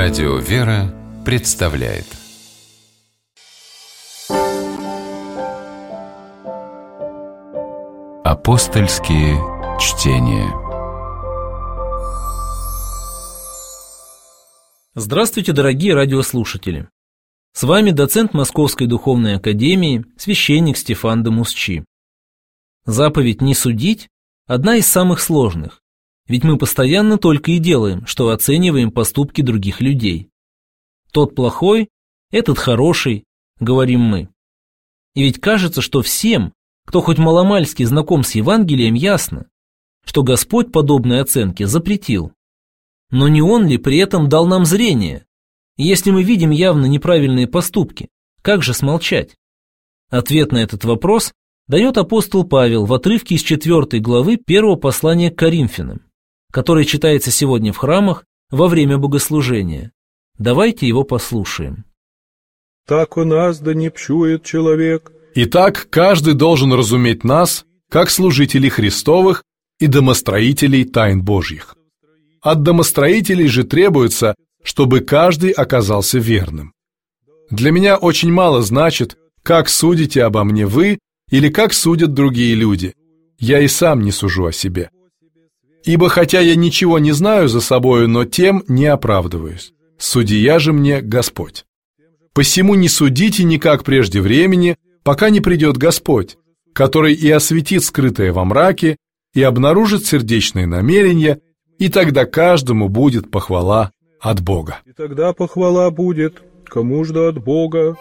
Радио «Вера» представляет Апостольские чтения. Здравствуйте, дорогие радиослушатели! С вами доцент Московской духовной академии, священник Стефан де Мусчи. Заповедь «Не судить» – одна из самых сложных, ведь мы постоянно только и делаем, что оцениваем поступки других людей. Тот плохой, этот хороший, говорим мы. И ведь кажется, что всем, кто хоть маломальски знаком с Евангелием, ясно, что Господь подобные оценки запретил. Но не Он ли при этом дал нам зрение? И если мы видим явно неправильные поступки, как же смолчать? Ответ на этот вопрос дает апостол Павел в отрывке из 4 главы 1 послания к Коринфянам, который читается сегодня в храмах во время богослужения. Давайте его послушаем. «Так у нас да не пчует человек». Итак, каждый должен разуметь нас, как служителей Христовых и домостроителей тайн Божьих. От домостроителей же требуется, чтобы каждый оказался верным. Для меня очень мало значит, как судите обо мне вы или как судят другие люди. Я и сам не сужу о себе. Ибо хотя я ничего не знаю за собою, но тем не оправдываюсь. Судья же мне Господь. Посему не судите никак прежде времени, пока не придет Господь, который и осветит скрытое во мраке, и обнаружит сердечные намерения, и тогда каждому будет похвала от Бога. И тогда похвала будет, кому ж да от Бога.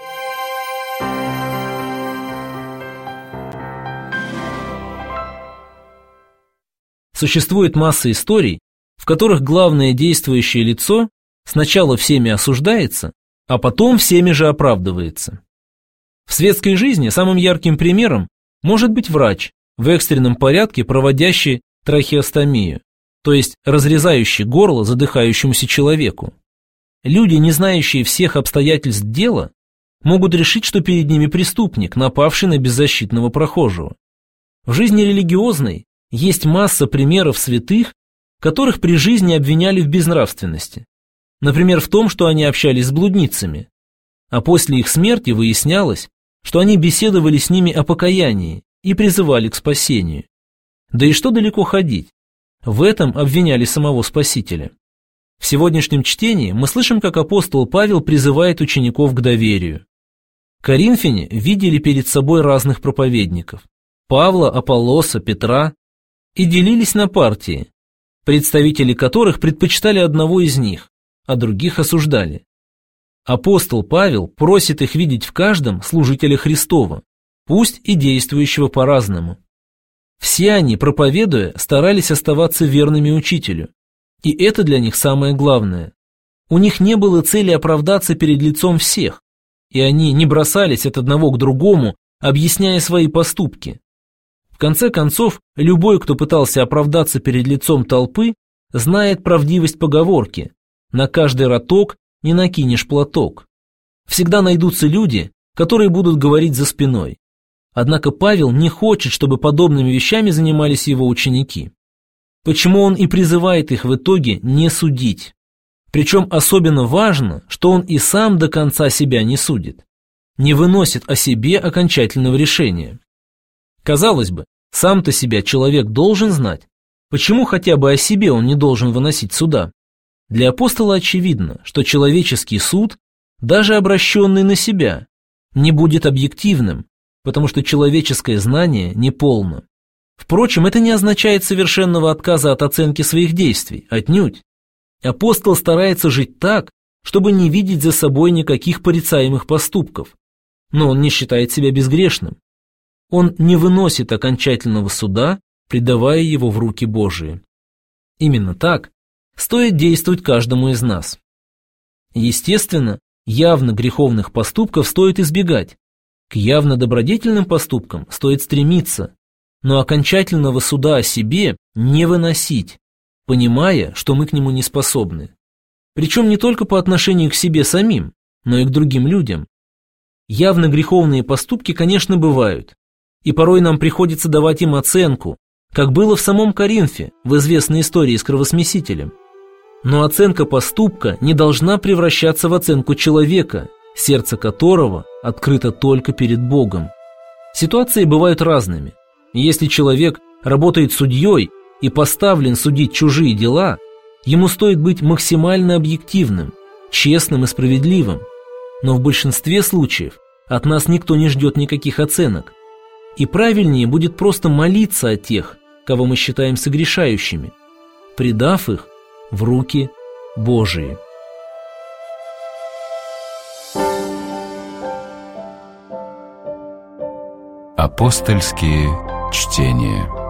Существует масса историй, в которых главное действующее лицо сначала всеми осуждается, а потом всеми же оправдывается. В светской жизни самым ярким примером может быть врач, в экстренном порядке проводящий трахеостомию, то есть разрезающий горло задыхающемуся человеку. Люди, не знающие всех обстоятельств дела, могут решить, что перед ними преступник, напавший на беззащитного прохожего. В жизни религиозной есть масса примеров святых, которых при жизни обвиняли в безнравственности. Например, в том, что они общались с блудницами. А после их смерти выяснялось, что они беседовали с ними о покаянии и призывали к спасению. Да и что далеко ходить? В этом обвиняли самого Спасителя. В сегодняшнем чтении мы слышим, как апостол Павел призывает учеников к доверию. Коринфяне видели перед собой разных проповедников – Павла, Аполлоса, Петра – и делились на партии, представители которых предпочитали одного из них, а других осуждали. Апостол Павел просит их видеть в каждом служителя Христова, пусть и действующего по-разному. Все они, проповедуя, старались оставаться верными учителю, и это для них самое главное. У них не было цели оправдаться перед лицом всех, и они не бросались от одного к другому, объясняя свои поступки. В конце концов, любой, кто пытался оправдаться перед лицом толпы, знает правдивость поговорки «на каждый роток не накинешь платок». Всегда найдутся люди, которые будут говорить за спиной. Однако Павел не хочет, чтобы подобными вещами занимались его ученики. Почему он и призывает их в итоге не судить. Причем особенно важно, что он и сам до конца себя не судит, не выносит о себе окончательного решения. Казалось бы, сам-то себя человек должен знать. Почему хотя бы о себе он не должен выносить суда? Для апостола очевидно, что человеческий суд, даже обращенный на себя, не будет объективным, потому что человеческое знание неполно. Впрочем, это не означает совершенного отказа от оценки своих действий, отнюдь. Апостол старается жить так, чтобы не видеть за собой никаких порицаемых поступков, но он не считает себя безгрешным. Он не выносит окончательного суда, предавая его в руки Божии. Именно так стоит действовать каждому из нас. Естественно, явно греховных поступков стоит избегать, к явно добродетельным поступкам стоит стремиться, но окончательного суда о себе не выносить, понимая, что мы к нему не способны. Причем не только по отношению к себе самим, но и к другим людям. Явно греховные поступки, конечно, бывают, и порой нам приходится давать им оценку, как было в самом Коринфе, в известной истории с кровосмесителем. Но оценка поступка не должна превращаться в оценку человека, сердце которого открыто только перед Богом. Ситуации бывают разными. Если человек работает судьей и поставлен судить чужие дела, ему стоит быть максимально объективным, честным и справедливым. Но в большинстве случаев от нас никто не ждет никаких оценок. И правильнее будет просто молиться о тех, кого мы считаем согрешающими, предав их в руки Божии. Апостольские чтения.